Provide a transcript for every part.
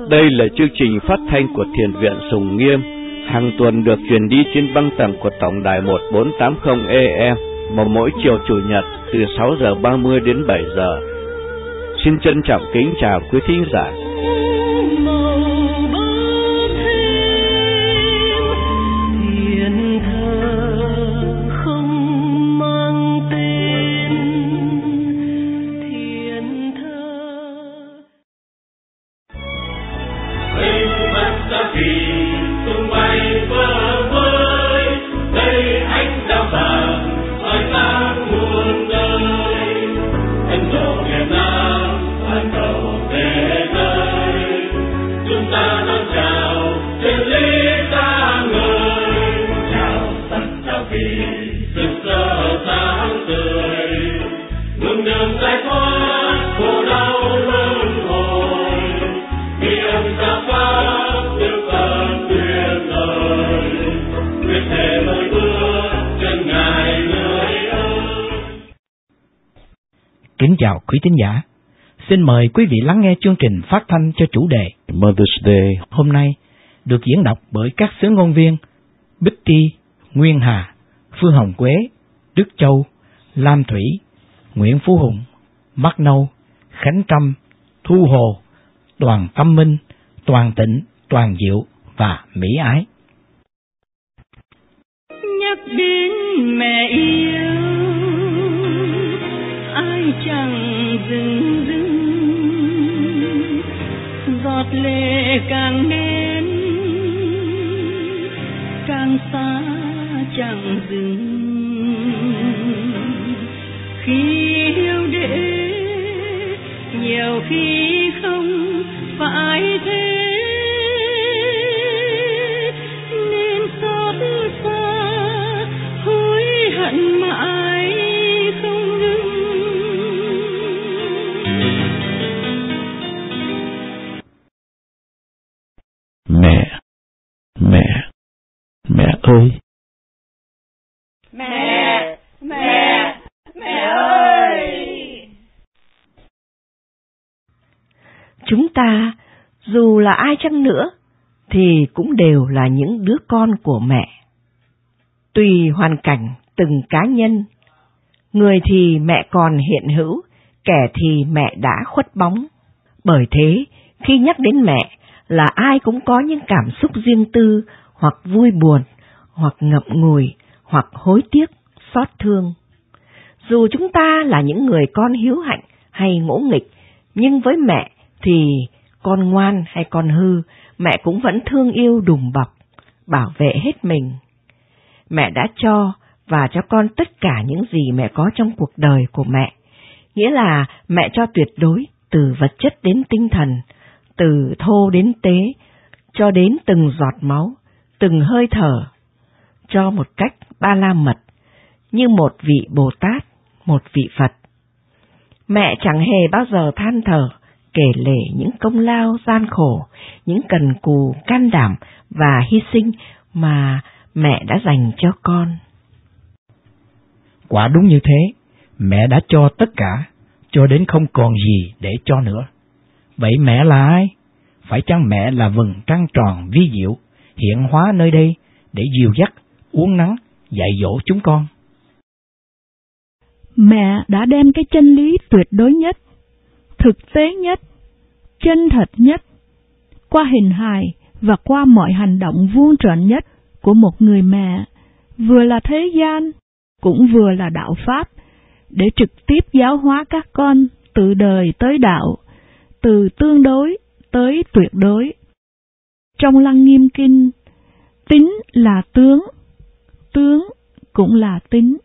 Đây là chương trình phát thanh của Thiền viện Sùng Nghiêm, hàng tuần được truyền đi trên băng tần của tổng đài 1480 AM, mà mỗi chiều Chủ nhật từ 6 giờ 30 đến 7 giờ. Xin trân trọng kính chào quý thính giả. Kính chào quý thính giả. Xin mời quý vị lắng nghe chương trình phát thanh cho chủ đề Mother's Day hôm nay được diễn đọc bởi các xướng ngôn viên Bích Tri, Nguyên Hà, Phương Hồng Quế, Đức Châu, Lam Thủy, Nguyễn Phú Hùng, Mắc Nâu, Khánh Trâm, Thu Hồ, Đoàn Tâm Minh, Toàn Tịnh, Toàn Diệu và Mỹ Ái. Nhắc đến mẹ yêu, ai chẳng dừng dưng, giọt lệ càng đến càng xa chẳng dừng. Khi yêu để nhiều khi không phải thế, nên xót xa hối hận mãi không ngừng. Mẹ ơi! Mẹ ơi! Chúng ta, dù là ai chăng nữa, thì cũng đều là những đứa con của mẹ. Tùy hoàn cảnh từng cá nhân, người thì mẹ còn hiện hữu, kẻ thì mẹ đã khuất bóng. Bởi thế, khi nhắc đến mẹ là ai cũng có những cảm xúc riêng tư, hoặc vui buồn, hoặc ngậm ngùi, hoặc hối tiếc, xót thương. Dù chúng ta là những người con hiếu hạnh hay ngỗ nghịch, nhưng với mẹ thì con ngoan hay con hư, mẹ cũng vẫn thương yêu đùm bọc, bảo vệ hết mình. Mẹ đã cho và cho con tất cả những gì mẹ có trong cuộc đời của mẹ, nghĩa là mẹ cho tuyệt đối, từ vật chất đến tinh thần, từ thô đến tế, cho đến từng giọt máu, từng hơi thở, cho một cách ba la mật, như một vị Bồ Tát, một vị Phật. Mẹ chẳng hề bao giờ than thở, kể lể những công lao gian khổ, những cần cù can đảm và hy sinh mà mẹ đã dành cho con. Quả đúng như thế, mẹ đã cho tất cả, cho đến không còn gì để cho nữa. Vậy mẹ là ai? Phải chăng mẹ là vầng trăng tròn vi diệu, hiện hóa nơi đây để dìu dắt, uốn nắn, dạy dỗ chúng con? Mẹ đã đem cái chân lý tuyệt đối nhất, thực tế nhất, chân thật nhất, qua hình hài và qua mọi hành động vuông tròn nhất của một người mẹ, vừa là thế gian, cũng vừa là đạo Pháp, để trực tiếp giáo hóa các con từ đời tới đạo, từ tương đối tới tuyệt đối. Trong Lăng Nghiêm Kinh, tín là tướng, tướng cũng là tín.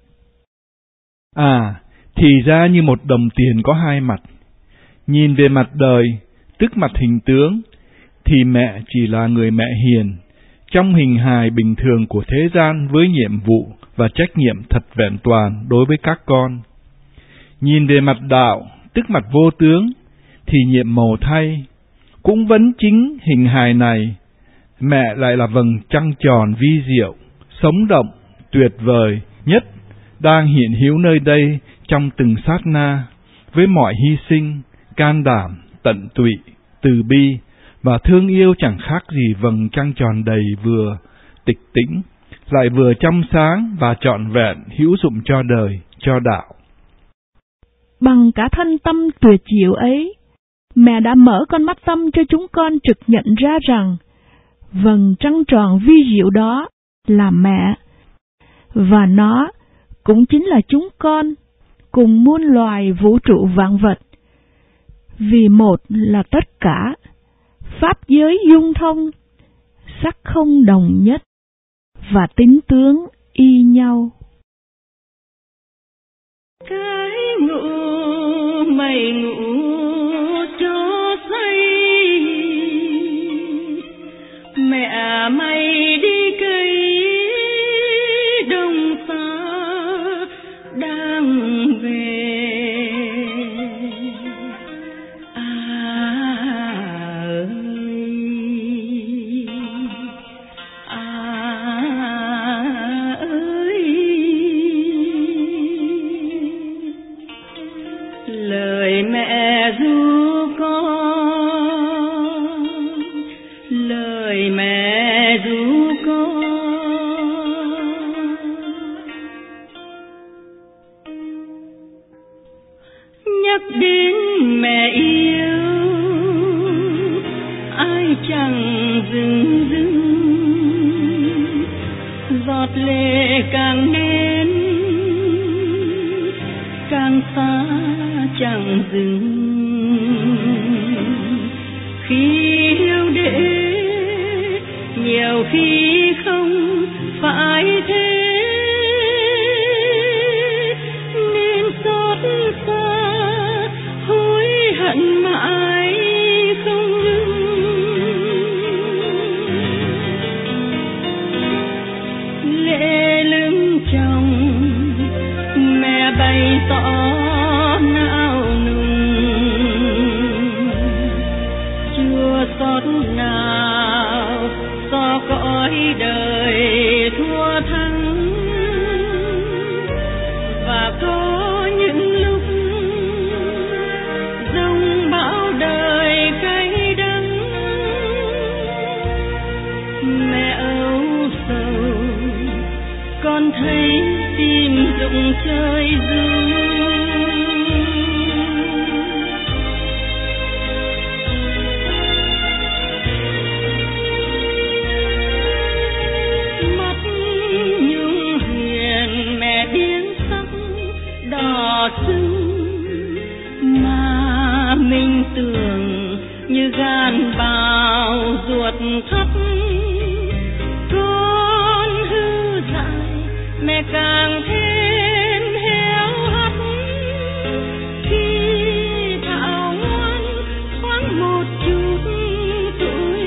Thì ra như một đồng tiền có hai mặt. Nhìn về mặt đời, tức mặt hình tướng, thì mẹ chỉ là người mẹ hiền, trong hình hài bình thường của thế gian với nhiệm vụ và trách nhiệm thật vẹn toàn đối với các con. Nhìn về mặt đạo, tức mặt vô tướng, thì nhiệm màu thay, cũng vẫn chính hình hài này, mẹ lại là vầng trăng tròn vi diệu, sống động, tuyệt vời nhất, đang hiện hữu nơi đây trong từng sát na, với mọi hy sinh, can đảm, tận tụy, từ bi, và thương yêu chẳng khác gì vầng trăng tròn đầy, vừa tịch tĩnh, lại vừa trong sáng và trọn vẹn, hữu dụng cho đời, cho đạo. Bằng cả thân tâm tuyệt diệu ấy, mẹ đã mở con mắt tâm cho chúng con trực nhận ra rằng vầng trăng tròn vi diệu đó là mẹ, và nó cũng chính là chúng con cùng muôn loài vũ trụ vạn vật. Vì một là tất cả, pháp giới dung thông, sắc không đồng nhất và tính tướng y nhau. Cái ngủ mày ngủ cho say, mẹ mày đi cây đồng xa đang về. Lời mẹ ru con, lời mẹ ru con. Nhắc đến mẹ yêu, ai chẳng dừng dừng, giọt lệ càng đến càng xa chẳng dừng. Khi yêu để nhiều khi không phải thế, nên xót xa hối hận mãi không ngừng. Lệ lưng chồng mẹ bày tỏ não nùng, chưa xót nào do cõi đời thua thắng. Và có những lúc dòng bão đời cay đắng, mẹ âu sầu con thấy tim rụng chơi ru. Mắt nhung hiền mẹ điên sắc đỏ sưng, mà mình tưởng như gan bào ruột thắt. Con hư dại mẹ càng thêm héo hắt, khi thảo ngoan thoáng một chút tuổi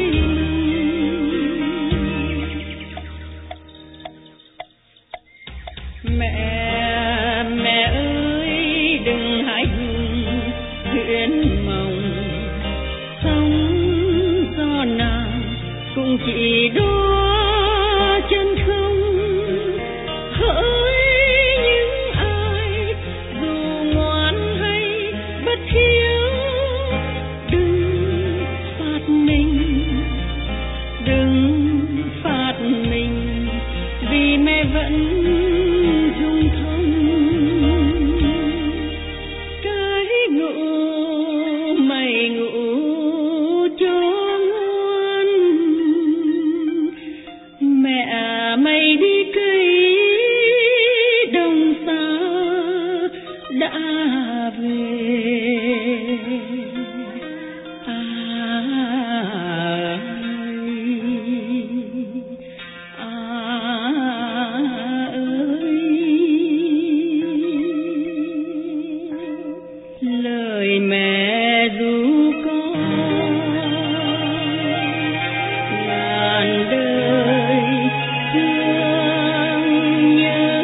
mình. Mẹ ơi đừng hãi hùng huyễn mộng, sống do nào cũng chỉ đua chân không. Hỡi những ai dù ngoan hay bất hiếu, đừng phạt mình, đừng phạt mình, vì mẹ vẫn dung thông. Cái ngủ mày ngủ cho ngoan, mẹ mày đi cây đồng xa đã về. Lời mẹ ru con ngàn đời thương nhớ.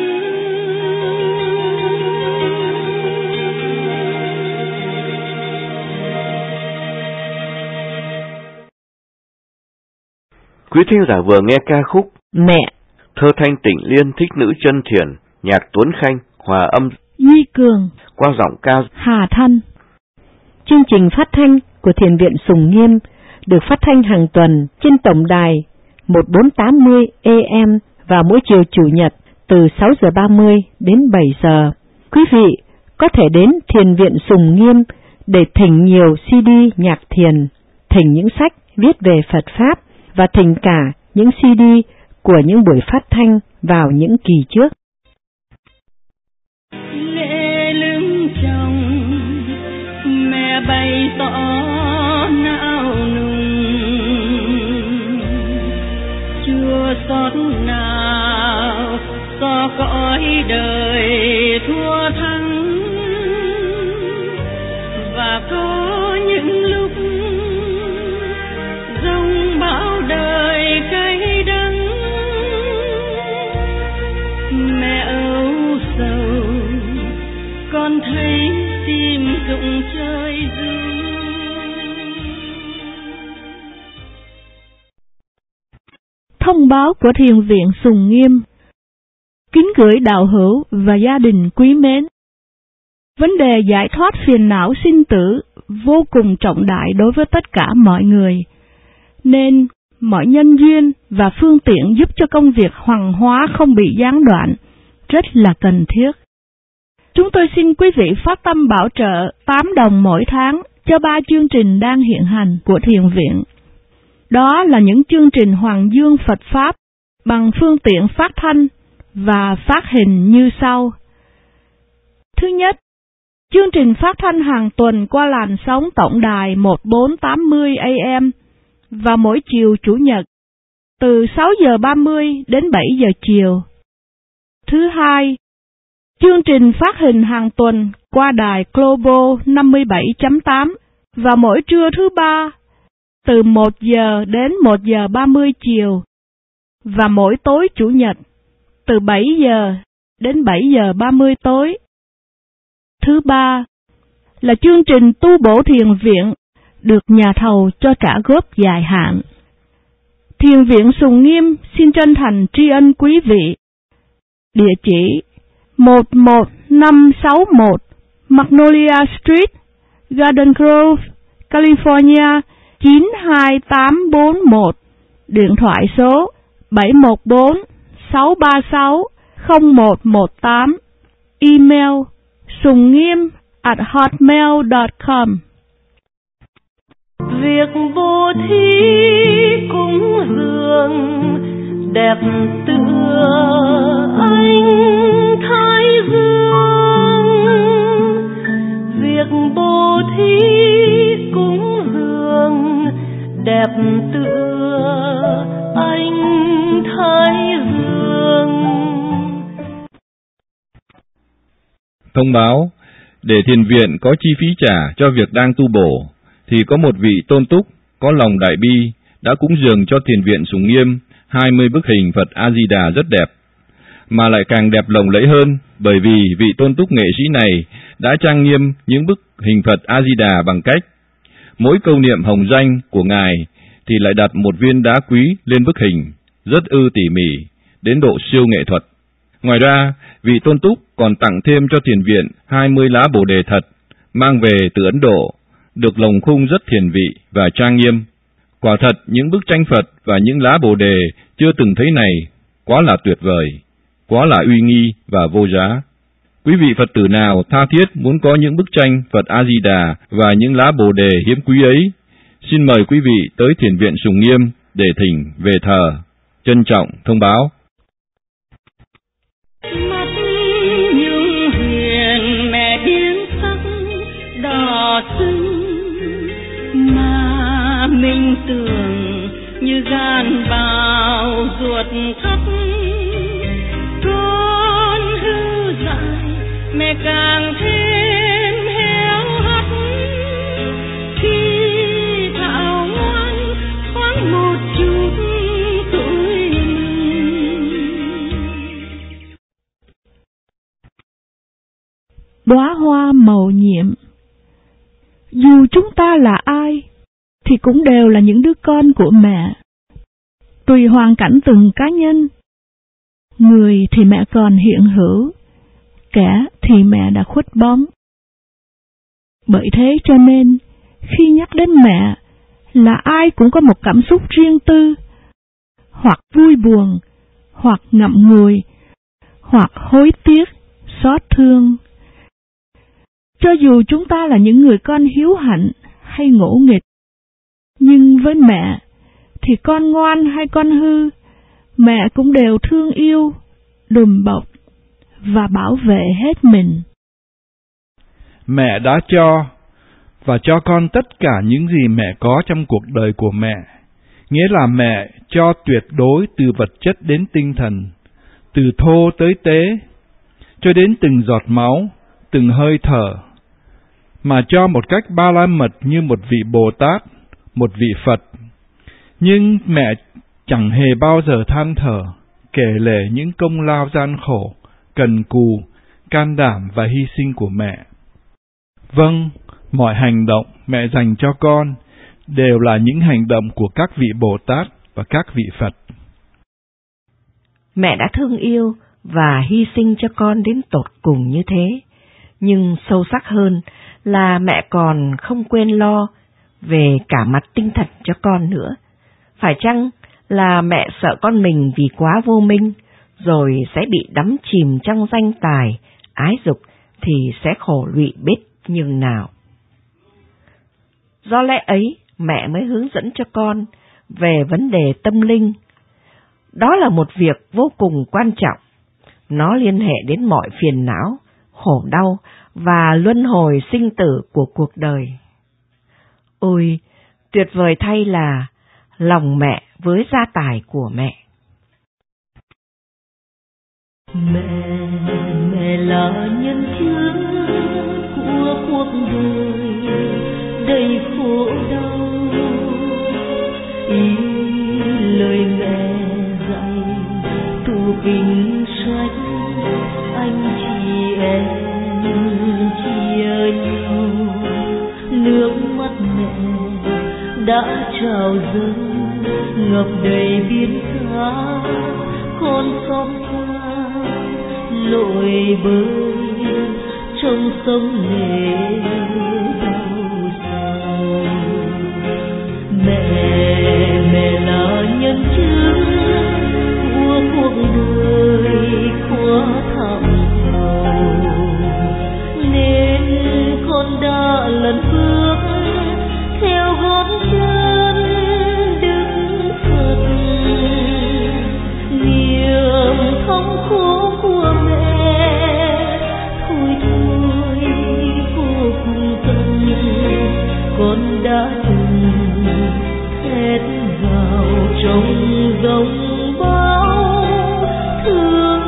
Quý thính giả vừa nghe ca khúc Mẹ, thơ thanh Tịnh Liên, thích nữ chân thiền, nhạc Tuấn Khanh, hòa âm Duy Cường, qua giọng ca Hà Thanh. chương trình phát thanh của Thiền viện Sùng Nghiêm được phát thanh hàng tuần trên tổng đài 1480 AM vào mỗi chiều Chủ nhật từ 6 giờ 30 đến 7 giờ. Quý vị có thể đến Thiền viện Sùng Nghiêm để thỉnh nhiều CD nhạc thiền, thỉnh những sách viết về Phật Pháp và thỉnh cả những CD của những buổi phát thanh vào những kỳ trước. Lễ lưng chồng mẹ bày tỏ não nùng, chưa xót nào do cõi đời thua thắng, và có những lúc dòng bão đời cay đắng, mẹ âu sầu con thấy tim rụng trời ru. Thông báo của Thiền viện Sùng Nghiêm. Kính gửi đạo hữu và gia đình quý mến. Vấn đề giải thoát phiền não sinh tử vô cùng trọng đại đối với tất cả mọi người, nên mọi nhân duyên và phương tiện giúp cho công việc hoằng hóa không bị gián đoạn rất là cần thiết. Chúng tôi xin quý vị phát tâm bảo trợ 8 đồng mỗi tháng cho 3 chương trình đang hiện hành của Thiền viện. Đó là những chương trình Hoàng Dương Phật Pháp bằng phương tiện phát thanh và phát hình như sau. Thứ nhất, chương trình phát thanh hàng tuần qua làn sóng tổng đài 1480 AM và mỗi chiều Chủ nhật từ 6 giờ 30 đến 7 giờ chiều. Thứ hai, chương trình phát hình hàng tuần qua đài Global 57.8 và mỗi trưa thứ ba từ 1 giờ đến 1 giờ 30 chiều và mỗi tối Chủ nhật từ 7 giờ đến 7 giờ 30 tối. Thứ ba là chương trình tu bổ thiền viện được nhà thầu cho trả góp dài hạn. Thiền viện Sùng Nghiêm xin chân thành tri ân quý vị. Địa chỉ 11561 Magnolia Street, Garden Grove, California 92841. Điện thoại số 714-636-0118. Email sungniem@hotmail.com. Việc bố thí cúng dường đẹp tựa ánh thái dương. Việc bố thí cúng dường đẹp tựa ánh thái dương. Thông báo, để thiền viện có chi phí trả cho việc đang tu bổ, thì có một vị tôn túc có lòng đại bi đã cúng dường cho thiền viện Sùng Nghiêm 20 bức hình Phật A-di-đà rất đẹp, mà lại càng đẹp lộng lẫy hơn bởi vì vị tôn túc nghệ sĩ này đã trang nghiêm những bức hình Phật A-di-đà bằng cách mỗi câu niệm hồng danh của Ngài thì lại đặt một viên đá quý lên bức hình, rất tỉ mỉ, đến độ siêu nghệ thuật. Ngoài ra, vị tôn túc còn tặng thêm cho thiền viện 20 lá Bồ đề thật, mang về từ Ấn Độ, được lồng khung rất thiền vị và trang nghiêm. Quả thật, những bức tranh Phật và những lá Bồ đề chưa từng thấy này quá là tuyệt vời, quá là uy nghi và vô giá. Quý vị Phật tử nào tha thiết muốn có những bức tranh Phật A-di-đà và những lá Bồ đề hiếm quý ấy, xin mời quý vị tới thiền viện Sùng Nghiêm để thỉnh về thờ. Trân trọng thông báo. Mắt nhung huyền mẹ biến sắc đỏ sưng, mà mình tưởng như gan bào ruột thắt. Con hư dại mẹ càng thêm héo hắt, khi thảo ngoan thoáng một chút tuổi mình. Đóa hoa màu nhiệm. Dù chúng ta là ai, thì cũng đều là những đứa con của mẹ. Tùy hoàn cảnh từng cá nhân, người thì mẹ còn hiện hữu, kẻ thì mẹ đã khuất bóng. Bởi thế cho nên, khi nhắc đến mẹ, là ai cũng có một cảm xúc riêng tư, hoặc vui buồn, hoặc ngậm ngùi, hoặc hối tiếc, xót thương. Cho dù chúng ta là những người con hiếu hạnh hay ngỗ nghịch, nhưng với mẹ thì con ngoan hay con hư, mẹ cũng đều thương yêu, đùm bọc và bảo vệ hết mình. Mẹ đã cho và cho con tất cả những gì mẹ có trong cuộc đời của mẹ, nghĩa là mẹ cho tuyệt đối từ vật chất đến tinh thần, từ thô tới tế, cho đến từng giọt máu, từng hơi thở, mà cho một cách ba la mật như một vị Bồ Tát, một vị Phật. Nhưng mẹ chẳng hề bao giờ than thở, kể lể những công lao gian khổ, cần cù, can đảm và hy sinh của mẹ. Vâng, mọi hành động mẹ dành cho con đều là những hành động của các vị Bồ Tát và các vị Phật. Mẹ đã thương yêu và hy sinh cho con đến tột cùng như thế, nhưng sâu sắc hơn là mẹ còn không quên lo về cả mặt tinh thần cho con nữa. Phải chăng là mẹ sợ con mình vì quá vô minh, rồi sẽ bị đắm chìm trong danh tài, ái dục thì sẽ khổ lụy biết nhường nào. Do lẽ ấy, mẹ mới hướng dẫn cho con về vấn đề tâm linh. Đó là một việc vô cùng quan trọng. Nó liên hệ đến mọi phiền não, khổ đau và luân hồi sinh tử của cuộc đời. Ôi, tuyệt vời thay là lòng mẹ với gia tài của mẹ. Mẹ là nhân chứng của cuộc đời đầy khổ đau. Ý lời mẹ dạy tủ kinh sách, anh chị em chia nhau. Nước mắt mẹ đã trào dâng ngập đầy biển cả, con xót xa lội bơi trong sông lệ đau sầu. Mẹ là nhân chứng của cuộc đời quá thảm khổ, nên con đã lần bước theo gót chân Đức Phật. Niềm thống khổ của mẹ thôi vô cùng tận, con đã từng thét vào trong giông bão thương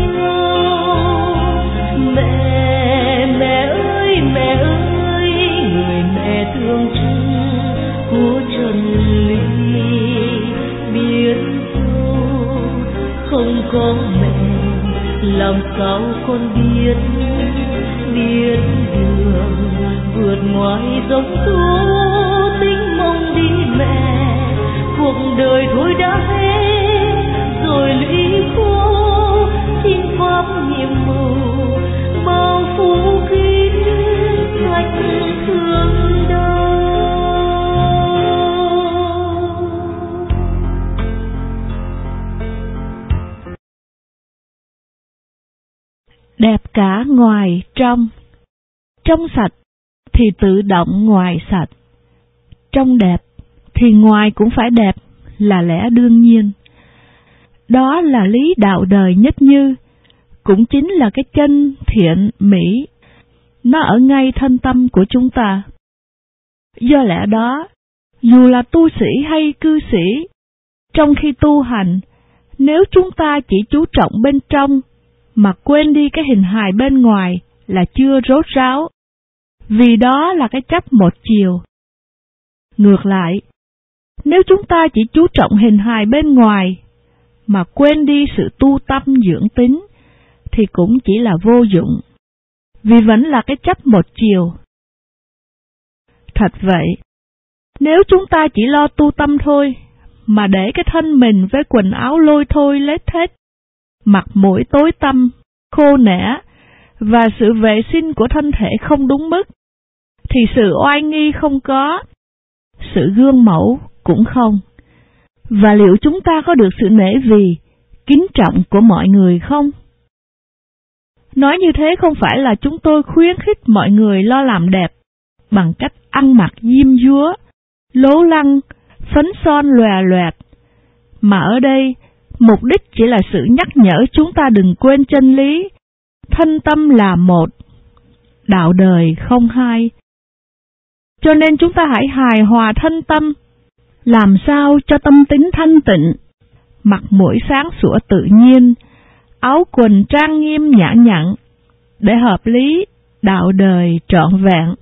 nhau. Mẹ ơi, người mẹ thương chung của trần ly, biết đâu không có mẹ làm sao con biết đường vượt ngoài dòng số tính mong đi mẹ. Cuộc đời thôi đã hết rồi lũy khô, xin pháp nhiệm màu bao phủ kín vách thương đau. Đẹp cả ngoài trong. Trong sạch thì tự động ngoài sạch. Trong đẹp thì ngoài cũng phải đẹp là lẽ đương nhiên. Đó là lý đạo đời nhất như, cũng chính là cái chân thiện mỹ. Nó ở ngay thân tâm của chúng ta. Do lẽ đó, dù là tu sĩ hay cư sĩ, trong khi tu hành, nếu chúng ta chỉ chú trọng bên trong, mà quên đi cái hình hài bên ngoài là chưa rốt ráo, vì đó là cái chấp một chiều. Ngược lại, nếu chúng ta chỉ chú trọng hình hài bên ngoài, mà quên đi sự tu tâm dưỡng tính, thì cũng chỉ là vô dụng, vì vẫn là cái chấp một chiều. Thật vậy, nếu chúng ta chỉ lo tu tâm thôi, mà để cái thân mình với quần áo lôi thôi lết thết, mặt mũi tối tăm, khô nẻ, và sự vệ sinh của thân thể không đúng mức, thì sự oai nghi không có, sự gương mẫu cũng không. Và liệu chúng ta có được sự nể vì, kính trọng của mọi người không? Nói như thế không phải là chúng tôi khuyến khích mọi người lo làm đẹp bằng cách ăn mặc diêm dúa, lố lăng, phấn son lòe loẹt, mà ở đây mục đích chỉ là sự nhắc nhở chúng ta đừng quên chân lý, thân tâm là một, đạo đời không hai. Cho nên chúng ta hãy hài hòa thân tâm, làm sao cho tâm tính thanh tịnh, mặt mũi sáng sủa tự nhiên, áo quần trang nghiêm nhã nhặn, để hợp lý, đạo đời trọn vẹn.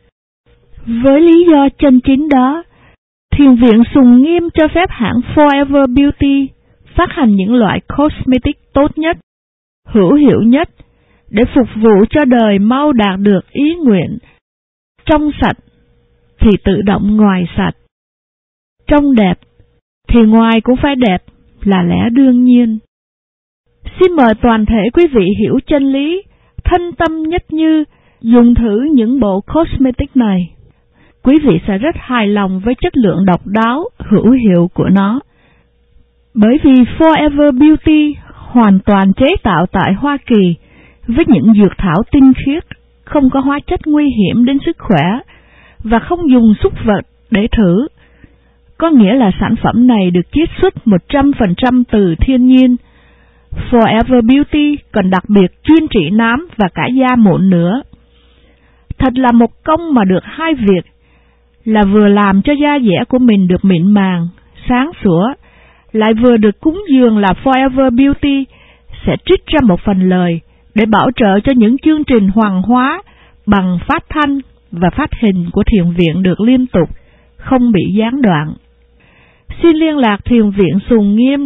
Với lý do chân chính đó, Thiền viện Sùng Nghiêm cho phép hãng Forever Beauty phát hành những loại cosmetic tốt nhất, hữu hiệu nhất, để phục vụ cho đời mau đạt được ý nguyện. Trong sạch thì tự động ngoài sạch. Trong đẹp thì ngoài cũng phải đẹp là lẽ đương nhiên. Xin mời toàn thể quý vị hiểu chân lý, thân tâm nhất như, dùng thử những bộ cosmetic này. Quý vị sẽ rất hài lòng với chất lượng độc đáo, hữu hiệu của nó. Bởi vì Forever Beauty hoàn toàn chế tạo tại Hoa Kỳ với những dược thảo tinh khiết, không có hóa chất nguy hiểm đến sức khỏe và không dùng súc vật để thử. Có nghĩa là sản phẩm này được chiết xuất 100% từ thiên nhiên. Forever Beauty còn đặc biệt chuyên trị nám và cả da mụn nữa. Thật là một công mà được hai việc, là vừa làm cho da dẻ của mình được mịn màng, sáng sủa, lại vừa được cúng dường là Forever Beauty sẽ trích ra một phần lời để bảo trợ cho những chương trình hoàng hóa bằng phát thanh và phát hình của thiền viện được liên tục, không bị gián đoạn. Xin liên lạc Thiền viện Sùng Nghiêm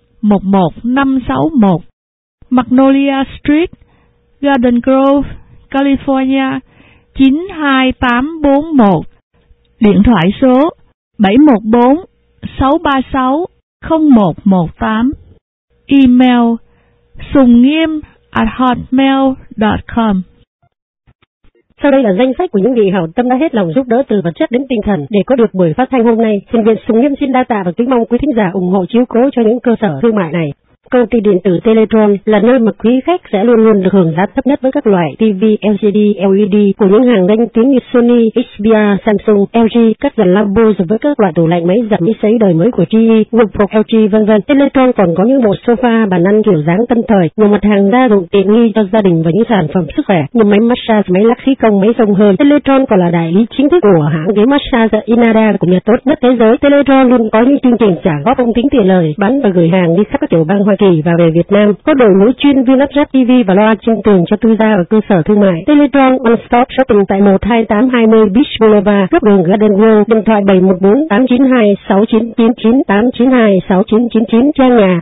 11561 Magnolia Street, Garden Grove, California 92841. Điện thoại số 714-636-0118. Email sunggiem@hotmail.com. Sau đây là danh sách của những vị hảo tâm đã hết lòng giúp đỡ từ vật chất đến tinh thần để có được buổi phát thanh hôm nay. Thiền viện Sùng Nghiêm xin đa tạ và kính mong quý thính giả ủng hộ chiếu cố cho những cơ sở thương mại này. Công ty điện tử Teletron là nơi mà quý khách sẽ luôn luôn được hưởng giá thấp nhất với các loại TV, LCD, LED của những hàng danh tiếng như Sony, HBR, Samsung, LG, các dàn lambo với các loại tủ lạnh, máy giặt, máy sấy đời mới của GE, Whirlpool, LG, vân vân. Teletron còn có những bộ sofa, bàn ăn kiểu dáng tân thời, nhiều mặt hàng gia dụng tiện nghi cho gia đình và những sản phẩm sức khỏe như máy massage, máy lắc khí công, máy xông hơi. Teletron còn là đại lý chính thức của hãng ghế massage Inada của nhà tốt nhất thế giới. Teletron luôn có những chương trình trả góp không tính tiền lời, bán và gửi hàng đi khắp các tiểu bang Hoa Kỳ và về Việt Nam. Có đội ngũ chuyên viên lắp ráp TV và loa trên tường cho tư gia ở cơ sở thương mại. Teletron One Stop Shopping tại 12820 Beach Boulevard, góc đường Garden Grove. Điện thoại 714-892-6999, 892-6999. Trang nhà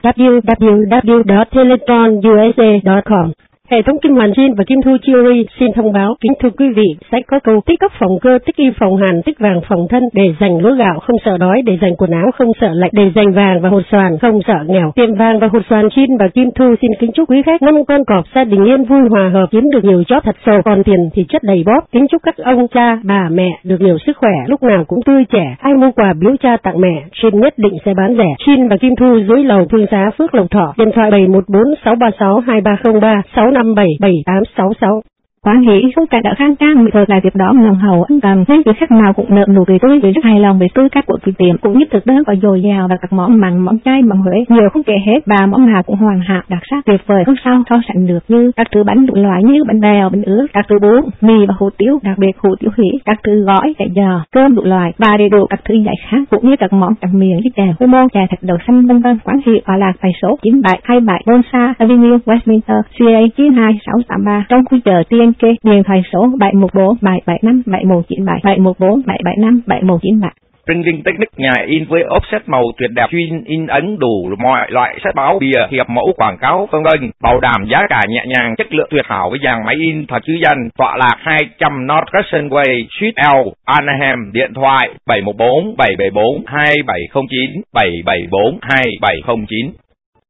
www.teletronusa.com. Hệ thống Kim Hoàn Jean và Kim Thu Jewelry xin thông báo, kính thưa quý vị, sách có câu tích cốc phòng cơ, tích y phòng hàn, tích vàng phòng thân, để dành lúa gạo không sợ đói, để dành quần áo không sợ lạnh, để dành vàng và hột xoàn không sợ nghèo. Tiệm vàng và hột xoàn Jean và Kim Thu xin kính chúc quý khách năm con cọp gia đình yên vui hòa hợp, kiếm được nhiều chót thật sầu, còn tiền thì chất đầy bóp. Kính chúc các ông cha, bà mẹ được nhiều sức khỏe, lúc nào cũng tươi trẻ. Ai mua quà biếu cha tặng mẹ, Jean nhất định sẽ bán rẻ. Jean và Kim Thu dưới lầu Phương Xá, Phước Lộc Thọ. Điện thoại 714-636-2303, 657 7866. Quán hỷ không cả đã khang trang bị lại việc đó lòng hầu ân cần, nên vị khách nào cũng nợ nụ cười tôi vì rất hài lòng về tư cách của vị tiệm, cũng như thực đơn có dồi dào và các món mặn, món chay, món Huế nhiều không kể hết, và món nào cũng hoàn hảo đặc sắc tuyệt vời không sao so sánh được, như các thứ bánh đủ loại như bánh bèo, bánh ướt, các thứ bún, mì và hủ tiếu, đặc biệt hủ tiếu hỉ, các thứ gói, chả giò, cơm đủ loại và đầy đủ các thứ giải khát, cũng như các món tráng miệng như chè khô môn, chè thịt đậu xanh vân vân. Quán hỷ tọa lạc tại số 9727 Bonsa Avenue, Westminster, CA 92683 trong khu chợ TNK. Điện thoại số 714-775-7197, 714-775-7197. Printing Technique, nhà in với offset màu tuyệt đẹp, chuyên in ấn đủ mọi loại sách báo, bìa, hiệp mẫu, quảng cáo, vân vân. Bảo đảm giá cả nhẹ nhàng, chất lượng tuyệt hảo với dàn máy in thật chứ danh. Tọa lạc 200 North Crescent Way, Suite L, Anaheim. Điện thoại 714-774-2709, 774-2709.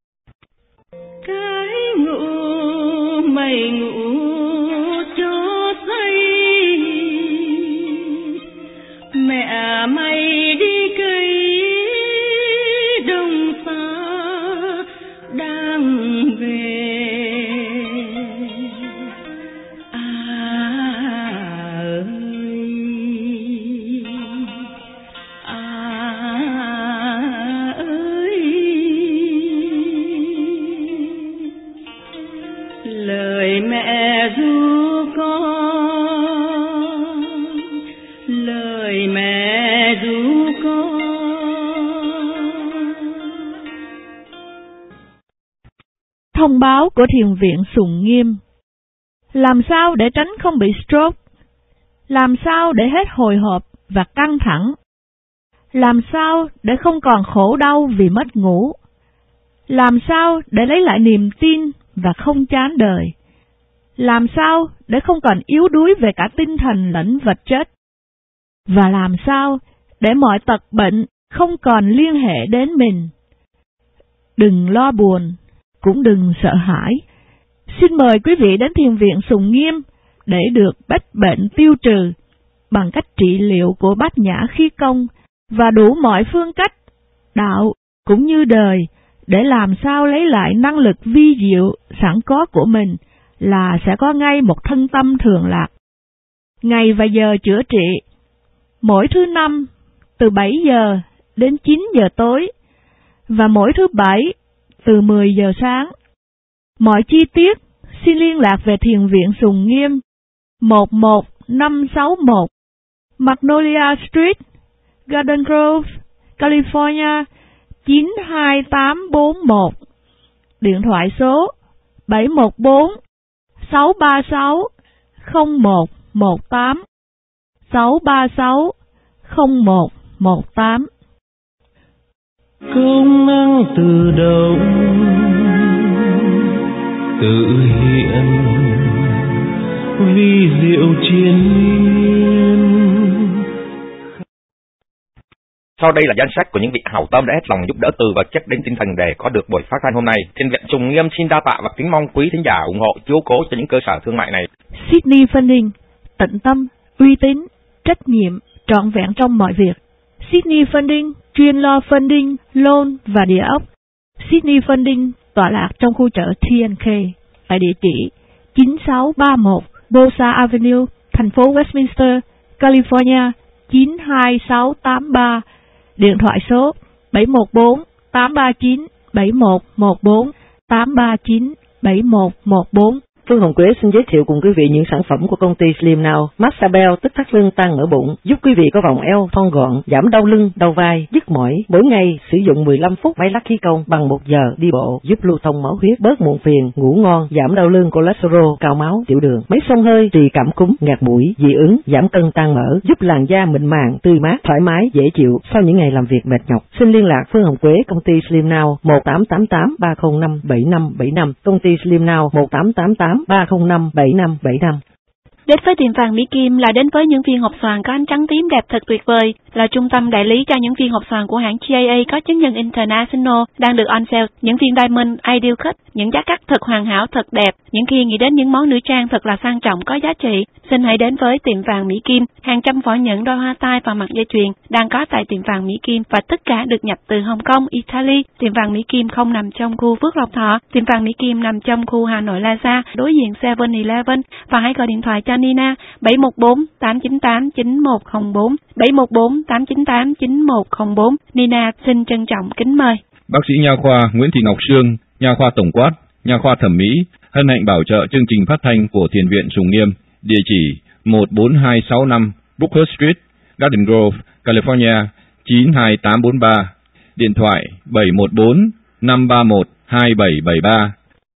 Cái ngủ mày ngủ cho say, mẹ mày thông báo của Thiền viện Sùng Nghiêm. Làm sao để tránh không bị stroke? Làm sao để hết hồi hộp và căng thẳng? Làm sao để không còn khổ đau vì mất ngủ? Làm sao để lấy lại niềm tin và không chán đời? Làm sao để không còn yếu đuối về cả tinh thần lẫn vật chất? Và làm sao để mọi tật bệnh không còn liên hệ đến mình? Đừng lo buồn, cũng đừng sợ hãi. Xin mời quý vị đến Thiền viện Sùng Nghiêm để được bách bệnh tiêu trừ bằng cách trị liệu của Bát Nhã Khí Công và đủ mọi phương cách, đạo cũng như đời, để làm sao lấy lại năng lực vi diệu sẵn có của mình là sẽ có ngay một thân tâm thường lạc. Ngày và giờ chữa trị: mỗi thứ Năm từ 7 giờ đến 9 giờ tối và mỗi thứ Bảy từ 10 giờ sáng. Mọi chi tiết xin liên lạc về Thiền viện Sùng Nghiêm 11561 Magnolia Street, Garden Grove, California 92841. Điện thoại số 714 636 0118 636 0118. Công năng tự động tự hiện, vi diệu triền miên. Sau đây là danh sách của những vị hảo tâm đã hết lòng giúp đỡ từ vật chất đến tinh thần để có được buổi phát thanh hôm nay. Thiền viện Sùng Nghiêm xin đa tạ và kính mong quý thính giả ủng hộ chiếu cố cho những cơ sở thương mại này. Sydney Funding, tận tâm, uy tín, trách nhiệm, trọn vẹn trong mọi việc. Sydney Funding chuyên lo funding, loan và địa ốc. Sydney Funding tọa lạc trong khu chợ TNK tại địa chỉ 9631 Bosa Avenue, thành phố Westminster, California 92683. Điện thoại số 714 839 7114 839 7114. Phương Hồng Quế xin giới thiệu cùng quý vị những sản phẩm của công ty Slim Now. Massabel tức thắt lưng tăng mỡ bụng, giúp quý vị có vòng eo thon gọn, giảm đau lưng, đau vai, nhức mỏi. Mỗi ngày sử dụng 15 phút máy lắc khí công bằng 1 giờ đi bộ, giúp lưu thông máu huyết, bớt muộn phiền, ngủ ngon, giảm đau lưng, cholesterol, cao máu, tiểu đường. Máy xông hơi trị cảm cúm, nghẹt mũi, dị ứng, giảm cân tăng mỡ, giúp làn da mịn màng, tươi mát, thoải mái, dễ chịu sau những ngày làm việc mệt nhọc. Xin liên lạc Phương Hồng Quế, công ty Slim Now 1888 305 7575, công ty Slim Now 1888 305 7575. Đến với tiệm vàng Mỹ Kim là đến với những viên hộp xoàn có ánh trắng tím đẹp thật tuyệt vời, là trung tâm đại lý cho những viên hộp xoàn của hãng GAA có chứng nhận International đang được on sale. Những viên Diamond Ideal Cut, những giá cắt thật hoàn hảo, thật đẹp. Những khi nghĩ đến những món nữ trang thật là sang trọng, có giá trị, xin hãy đến với tiệm vàng Mỹ Kim. Hàng trăm vỏ nhẫn, đôi hoa tai và mặt dây chuyền đang có tại tiệm vàng Mỹ Kim và tất cả được nhập từ Hồng Kông, Italy. Tiệm vàng Mỹ Kim không nằm trong khu Phước Lộc Thọ, tiệm vàng Mỹ Kim nằm trong khu Hà Nội Plaza, đối diện 7-Eleven. Và hãy gọi điện thoại cho Nina 714 898 9104 714 898 9104. Nina xin trân trọng kính mời. Bác sĩ nha khoa Nguyễn Thị Ngọc Sương, nha khoa tổng quát, nha khoa thẩm mỹ, hân hạnh bảo trợ chương trình phát thanh của Thiền viện Sùng Nghiêm. Địa chỉ 14265 Brookhurst Street, Garden Grove, California 92843. Điện thoại 714 531 2773.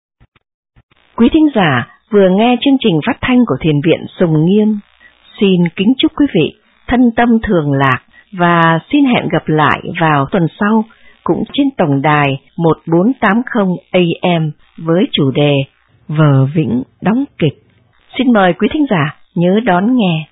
Quý thính giả vừa nghe chương trình phát thanh của Thiền viện Sùng Nghiêm. Xin kính chúc quý vị thân tâm thường lạc và xin hẹn gặp lại vào tuần sau cũng trên tổng đài 1480 AM với chủ đề Vở Vĩnh đóng kịch. Xin mời quý thính giả nhớ đón nghe.